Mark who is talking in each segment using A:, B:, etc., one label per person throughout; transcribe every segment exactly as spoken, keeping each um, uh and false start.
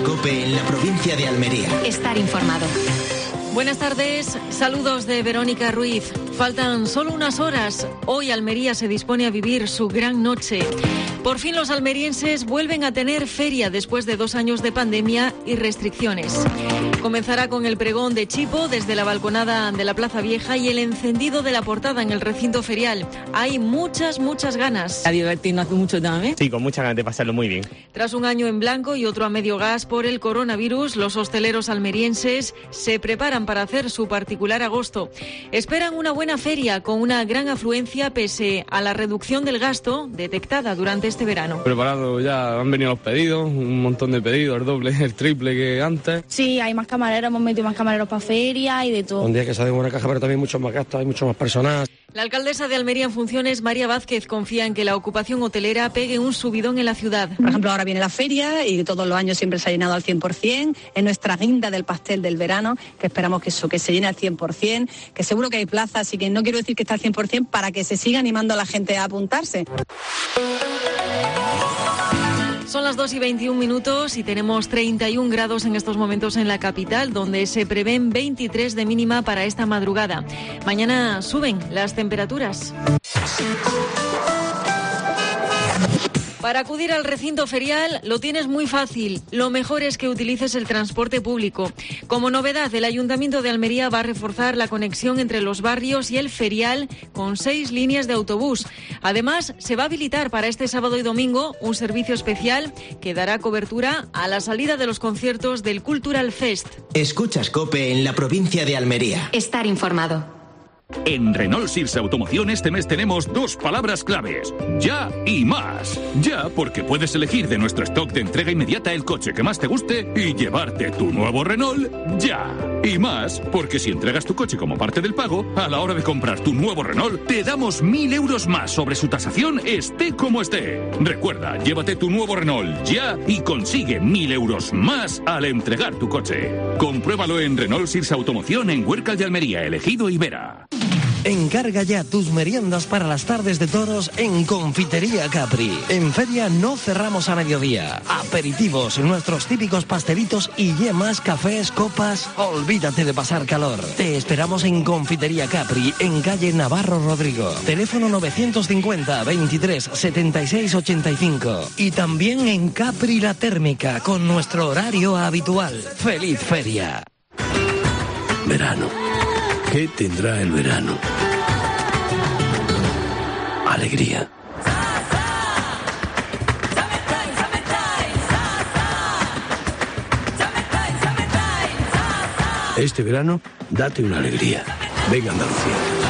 A: COPE en la provincia de Almería.
B: Estar informado.
C: Buenas tardes, saludos de Verónica Ruiz. Faltan solo unas horas. Hoy Almería se dispone a vivir su gran noche. Por fin los almerienses vuelven a tener feria después de dos años de pandemia y restricciones. Comenzará con el pregón de Chipo desde la balconada de la Plaza Vieja y el encendido de la portada en el recinto ferial. Hay muchas, muchas ganas.
D: A divertirnos hace mucho también.
E: Sí, con muchas ganas de pasarlo muy bien.
C: Tras un año en blanco y otro a medio gas por el coronavirus, los hosteleros almerienses se preparan para hacer su particular agosto. Esperan una buena feria con una gran afluencia pese a la reducción del gasto detectada durante este verano.
F: Preparado ya, han venido los pedidos, un montón de pedidos, el doble, el triple que antes.
G: Sí, hay más camareros, hemos metido más camareros para feria y de todo.
H: Un día que sale una caja, pero también mucho más gastos, hay mucho más personal.
C: La alcaldesa de Almería en funciones, María Vázquez, confía en que la ocupación hotelera pegue un subidón en la ciudad.
I: Por ejemplo, ahora viene la feria y todos los años siempre se ha llenado al cien por ciento. Es nuestra guinda del pastel del verano, que esperamos que eso, que se llene al cien por ciento, que seguro que hay plazas, así que no quiero decir que está al cien por ciento para que se siga animando a la gente a apuntarse.
C: Son las dos y veintiún minutos y tenemos treinta y un grados en estos momentos en la capital, donde se prevén veintitrés de mínima para esta madrugada. Mañana suben las temperaturas. Para acudir al recinto ferial lo tienes muy fácil. Lo mejor es que utilices el transporte público. Como novedad, el Ayuntamiento de Almería va a reforzar la conexión entre los barrios y el ferial con seis líneas de autobús. Además, se va a habilitar para este sábado y domingo un servicio especial que dará cobertura a la salida de los conciertos del Cultural Fest.
A: Escuchas COPE en la provincia de Almería.
B: Estar informado.
J: En Renault Sirsa Automoción este mes tenemos dos palabras claves: ya y más. Ya, porque puedes elegir de nuestro stock de entrega inmediata el coche que más te guste y llevarte tu nuevo Renault ya. Y más, porque si entregas tu coche como parte del pago, a la hora de comprar tu nuevo Renault, te damos mil euros más sobre su tasación, esté como esté. Recuerda, llévate tu nuevo Renault ya y consigue mil euros más al entregar tu coche. Compruébalo en Renault Sirsa Automoción en Huércal de Almería, Elegido y Vera.
K: Encarga ya tus meriendas para las tardes de toros en Confitería Capri. En feria no cerramos a mediodía. Aperitivos, nuestros típicos pastelitos y yemas, cafés, copas. Olvídate de pasar calor. Te esperamos en Confitería Capri, en calle Navarro Rodrigo. Teléfono novecientos cincuenta, veintitrés, setenta y seis, ochenta y cinco. Y también en Capri La Térmica, con nuestro horario habitual. ¡Feliz feria!
L: Verano. ¿Qué tendrá el verano? Alegría. Este verano, date una alegría. Venga, Andalucía.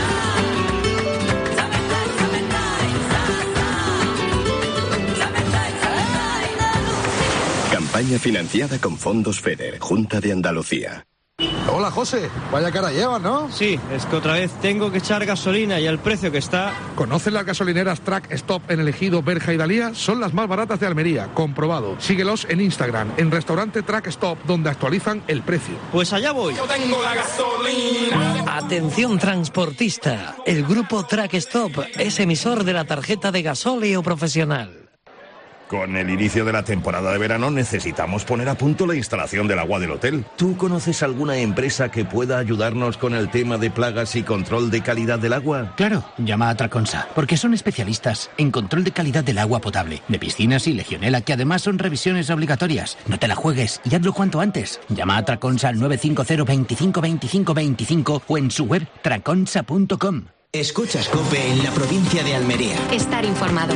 M: Campaña financiada con fondos FEDER, Junta de Andalucía.
N: Hola, José. Vaya cara llevas, ¿no?
O: Sí, es que otra vez tengo que echar gasolina y al precio que está...
N: ¿Conoces las gasolineras Track Stop en Elegido, Berja y Dalía? Son las más baratas de Almería, comprobado. Síguelos en Instagram, en restaurante Track Stop, donde actualizan el precio.
O: Pues allá voy.
N: Yo tengo la gasolina.
K: Atención transportista. El grupo Track Stop es emisor de la tarjeta de gasóleo profesional.
P: Con el inicio de la temporada de verano necesitamos poner a punto la instalación del agua del hotel. ¿Tú conoces alguna empresa que pueda ayudarnos con el tema de plagas y control de calidad del agua?
Q: Claro, llama a Traconsa, porque son especialistas en control de calidad del agua potable, de piscinas y legionela, que además son revisiones obligatorias. No te la juegues y hazlo cuanto antes. Llama a Traconsa al nueve cinco cero, veinticinco, veinticinco, veinticinco o en su web traconsa punto com.
A: Escuchas COPE en la provincia de Almería.
B: Estar informado.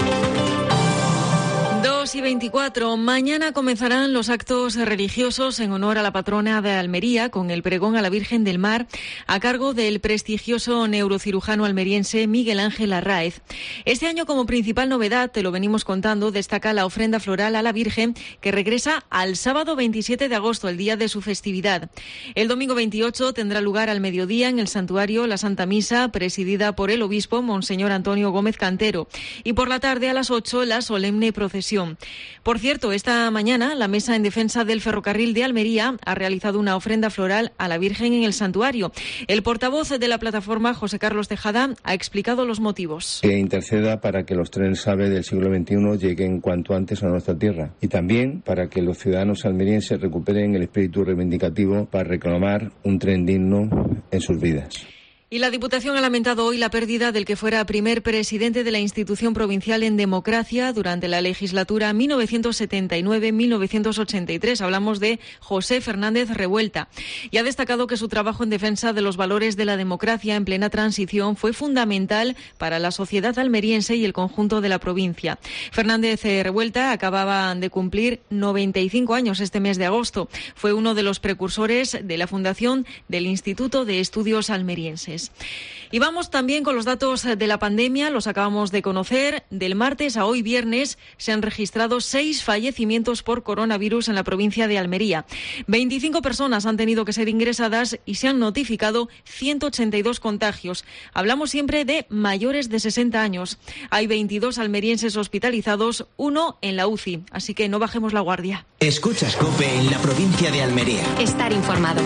C: dos y veinticuatro. Mañana comenzarán los actos religiosos en honor a la patrona de Almería con el pregón a la Virgen del Mar a cargo del prestigioso neurocirujano almeriense Miguel Ángel Arráez. Este año, como principal novedad, te lo venimos contando, destaca la ofrenda floral a la Virgen que regresa al sábado veintisiete de agosto, el día de su festividad. El domingo veintiocho tendrá lugar al mediodía en el santuario la Santa Misa presidida por el obispo Monseñor Antonio Gómez Cantero y por la tarde a las ocho la solemne procesión. Por cierto, esta mañana la Mesa en Defensa del Ferrocarril de Almería ha realizado una ofrenda floral a la Virgen en el santuario. El portavoz de la plataforma, José Carlos Tejada, ha explicado los motivos.
E: Que interceda para que los trenes AVE del siglo veintiuno lleguen cuanto antes a nuestra tierra y también para que los ciudadanos almerienses recuperen el espíritu reivindicativo para reclamar un tren digno en sus vidas.
C: Y la Diputación ha lamentado hoy la pérdida del que fuera primer presidente de la institución provincial en democracia durante la legislatura mil novecientos setenta y nueve a mil novecientos ochenta y tres. Hablamos de José Fernández Revuelta. Y ha destacado que su trabajo en defensa de los valores de la democracia en plena transición fue fundamental para la sociedad almeriense y el conjunto de la provincia. Fernández Revuelta acababa de cumplir noventa y cinco años este mes de agosto. Fue uno de los precursores de la fundación del Instituto de Estudios Almerienses. Y vamos también con los datos de la pandemia, los acabamos de conocer. Del martes a hoy viernes se han registrado seis fallecimientos por coronavirus en la provincia de Almería. veinticinco personas han tenido que ser ingresadas y se han notificado ciento ochenta y dos contagios. Hablamos siempre de mayores de sesenta años. Hay veintidós almerienses hospitalizados, uno en la U C I, así que no bajemos la guardia.
A: Escuchas COPE en la provincia de Almería.
B: Estar informado.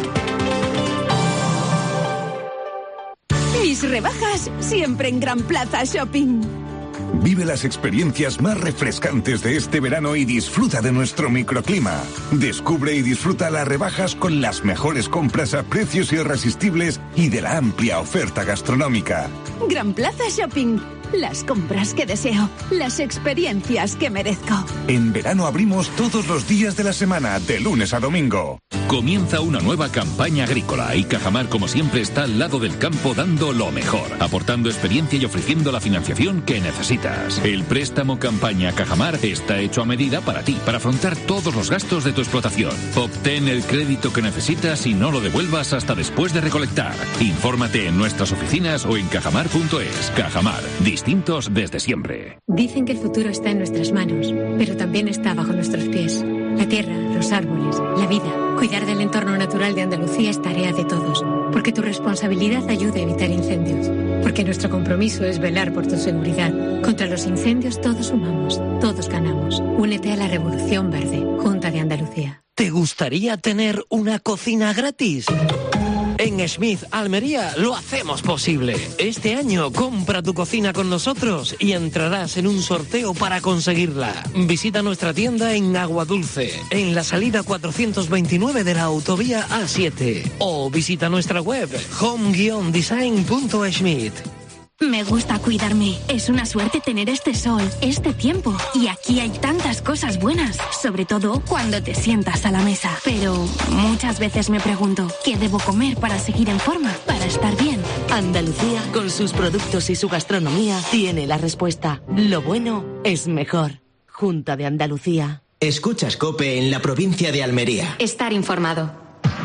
R: Mis rebajas siempre en Gran Plaza Shopping.
S: Vive las experiencias más refrescantes de este verano y disfruta de nuestro microclima. Descubre y disfruta las rebajas con las mejores compras a precios irresistibles y de la amplia oferta gastronómica.
R: Gran Plaza Shopping. Las compras que deseo, las experiencias que merezco.
S: En verano abrimos todos los días de la semana, de lunes a domingo.
J: Comienza una nueva campaña agrícola y Cajamar, como siempre, está al lado del campo dando lo mejor, aportando experiencia y ofreciendo la financiación que necesitas. El préstamo campaña Cajamar está hecho a medida para ti, para afrontar todos los gastos de tu explotación. Obtén el crédito que necesitas y no lo devuelvas hasta después de recolectar. Infórmate en nuestras oficinas o en cajamar punto es. Cajamar, distintos desde siempre.
T: Dicen que el futuro está en nuestras manos, pero también está bajo nuestros pies. La tierra, los árboles, la vida. Cuidar del entorno natural de Andalucía es tarea de todos, porque tu responsabilidad ayuda a evitar incendios, porque nuestro compromiso es velar por tu seguridad. Contra los incendios todos sumamos, todos ganamos. Únete a la Revolución Verde, Junta de Andalucía.
K: ¿Te gustaría tener una cocina gratis? En Smith Almería lo hacemos posible. Este año compra tu cocina con nosotros y entrarás en un sorteo para conseguirla. Visita nuestra tienda en Aguadulce, en la salida cuatrocientos veintinueve de la autovía A siete. O visita nuestra web home guion design punto smith.
U: Me gusta cuidarme. Es una suerte tener este sol, este tiempo. Y aquí hay tantas cosas buenas, sobre todo cuando te sientas a la mesa. Pero muchas veces me pregunto, ¿qué debo comer para seguir en forma, para estar bien?
V: Andalucía, con sus productos y su gastronomía, tiene la respuesta. Lo bueno es mejor. Junta de Andalucía.
A: Escuchas COPE en la provincia de Almería.
B: Estar informado.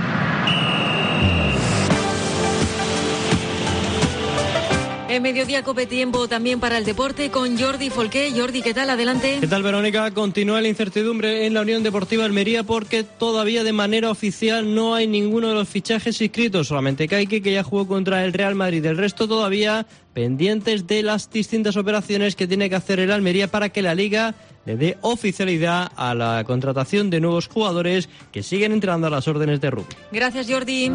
C: En Mediodía COPE, tiempo también para el deporte con Jordi Folqué. Jordi, ¿qué tal? Adelante.
O: ¿Qué tal, Verónica? Continúa la incertidumbre en la Unión Deportiva Almería porque todavía de manera oficial no hay ninguno de los fichajes inscritos. Solamente Kaique, que ya jugó contra el Real Madrid. El resto todavía pendientes de las distintas operaciones que tiene que hacer el Almería para que la Liga le dé oficialidad a la contratación de nuevos jugadores que siguen entrenando a las órdenes de rugby.
C: Gracias, Jordi.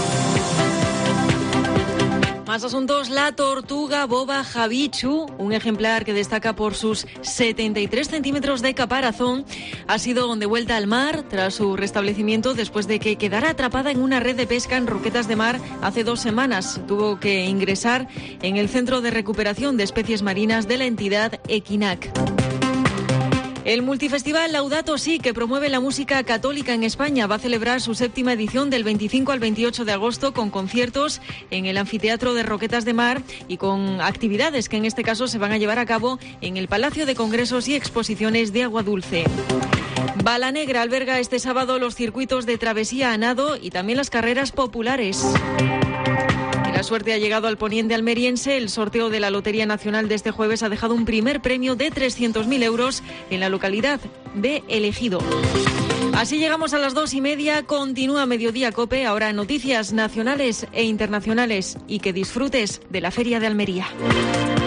C: Más asuntos. La tortuga boba Javichu, un ejemplar que destaca por sus setenta y tres centímetros de caparazón, ha sido de vuelta al mar tras su restablecimiento después de que quedara atrapada en una red de pesca en Roquetas de Mar hace dos semanas. Tuvo que ingresar en el Centro de Recuperación de Especies Marinas de la entidad Equinac. El multifestival Laudato Si, que promueve la música católica en España, va a celebrar su séptima edición del veinticinco al veintiocho de agosto con conciertos en el Anfiteatro de Roquetas de Mar y con actividades que en este caso se van a llevar a cabo en el Palacio de Congresos y Exposiciones de Aguadulce. Balanegra alberga este sábado los circuitos de travesía a nado y también las carreras populares. La suerte ha llegado al poniente almeriense. El sorteo de la Lotería Nacional de este jueves ha dejado un primer premio de trescientos mil euros en la localidad de El Ejido. Así llegamos a las dos y media. Continúa Mediodía COPE. Ahora noticias nacionales e internacionales. Y que disfrutes de la Feria de Almería.